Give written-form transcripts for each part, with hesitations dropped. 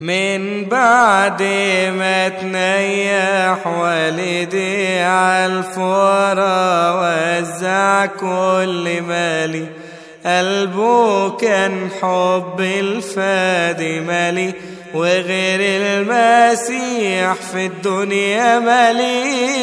من بعد ما تنيح والدي عالفورة وزع كل مالي، قلبه كان حب الفادي مالي، وغير المسيح في الدنيا مالي.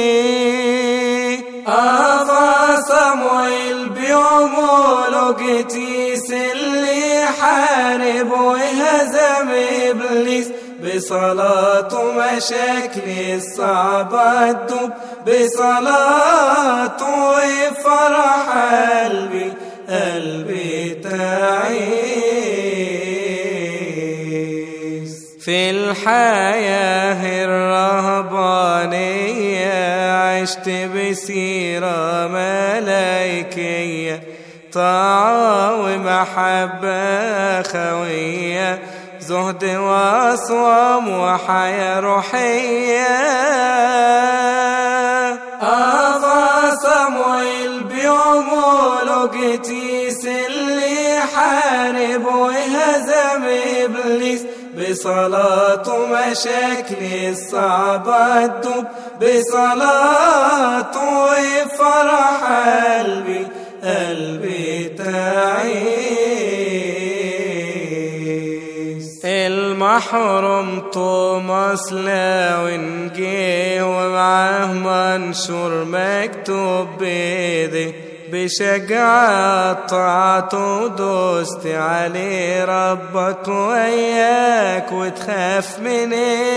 أبا صموئيل بيعمله قتيس اللي حارب وهزم إبليس، بصلاته مشاكل الصعبة تدوب، بصلاته وفرح قلبي تعيس. في الحياة الرهبانية عشت بسيرة ملايكية، طاعة ومحبة خوية، زهد وأصوام وحياة روحية. أبا صموئيل بيعمله قتيس اللي حارب وهزم إبليس، بصلاته مشاكل الصعبة تدوب، بصلاته وفرح قلبي تعيس. المحروم توماس لاوين جه ومعاه منشور مكتوب بيدي، بشجاعة طاعته دوست عليه، ربك وياك وتخاف من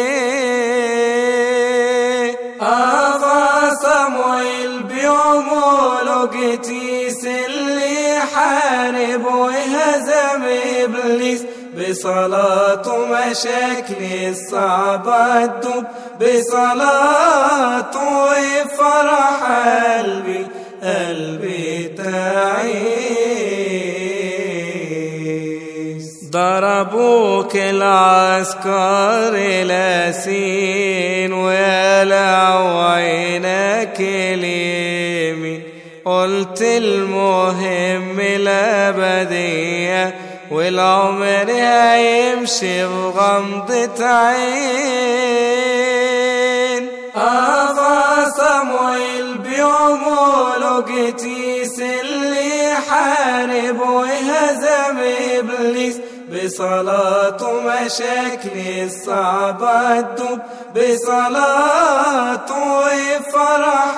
ايه. أبا صموئيل بيعمله قتيس اللي حارب وهزم إبليس، بصلاته مشاكل الصعبة تدوب، بصلاته وفرح قلبي تعيس. ضربوك العسكر لاسين وقلعوا عينك اليمين، قلت المهم الأبدية والعمر هيمشي بغمضة عين. أبا صموئيل بيعمله قتيس اللي حارب وهزم إبليس، بصلاته مشاكل الصعبة تدوب، بصلاته وفرح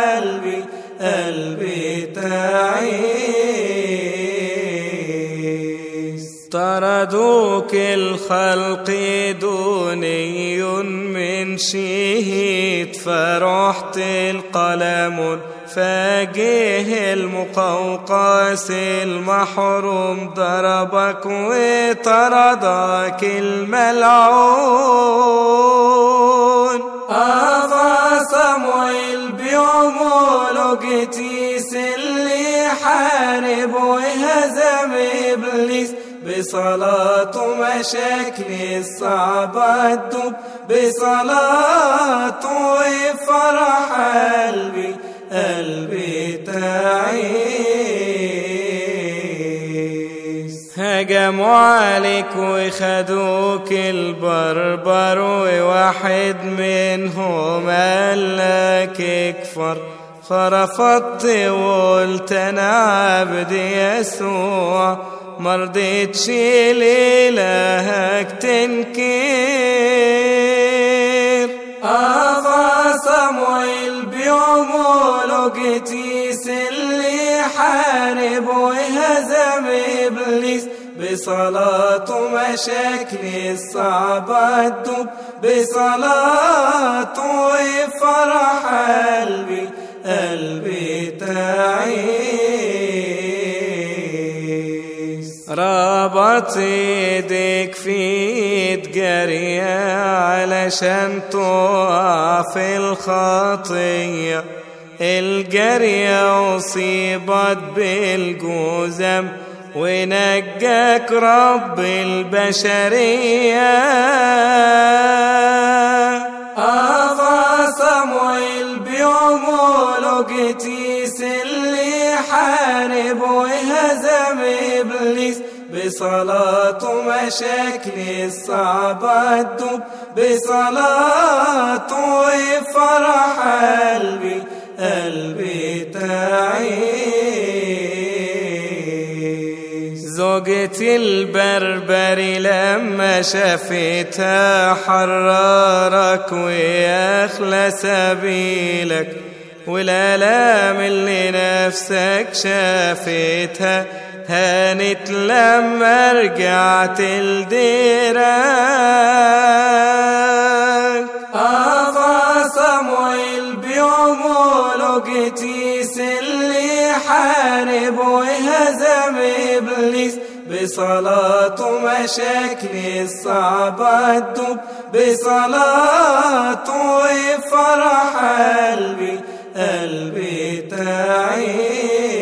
قلبي تعيس. طردوك الخلق دوني من شهيد، فرحت القلم فجه المقوقس المحروم، ضربك وطردك الملعون. أبا صموئيل بيعمله قتيس اللي حارب وهزم إبليس، بصلاته مشاكل الصعبة تدوب، بصلاته وفرح قلبي تعيس. هجموا عليك وخدوك البربر، وواحد منهم قالك اكفر، فرفضت وقلت انا عبد يسوع، مرضيتش لإلهك تنكر. أبا صموئيل بيعمله قتيس اللي حارب وهزم إبليس، بصلاته مشاكل الصعبة تدوب، بصلاته وفرح قلبي تعيس. ربط ايديك في ايد جارية علشان تقع في الخطية، الجارية أصيبت بالجذام ونجاك رب البشرية. أبا صموئيل بيعمله قتيس اللي حارب وهزم إبليس، بصلاة ومشاكلي الصعبة تدوب بصلاة وفرح قلبي تعيش. زوجتي البربري لما شافتها حررك ويخلى سبيلك، والآلام اللي نفسك شافتها هانت لما رجعت لديرك. أفا صموئيل بعموله قتيس اللي حارب وهزم إبليس بصلاة ومشاكلي الصعبة تدوب بصلاة وفرح قلبي تعيش.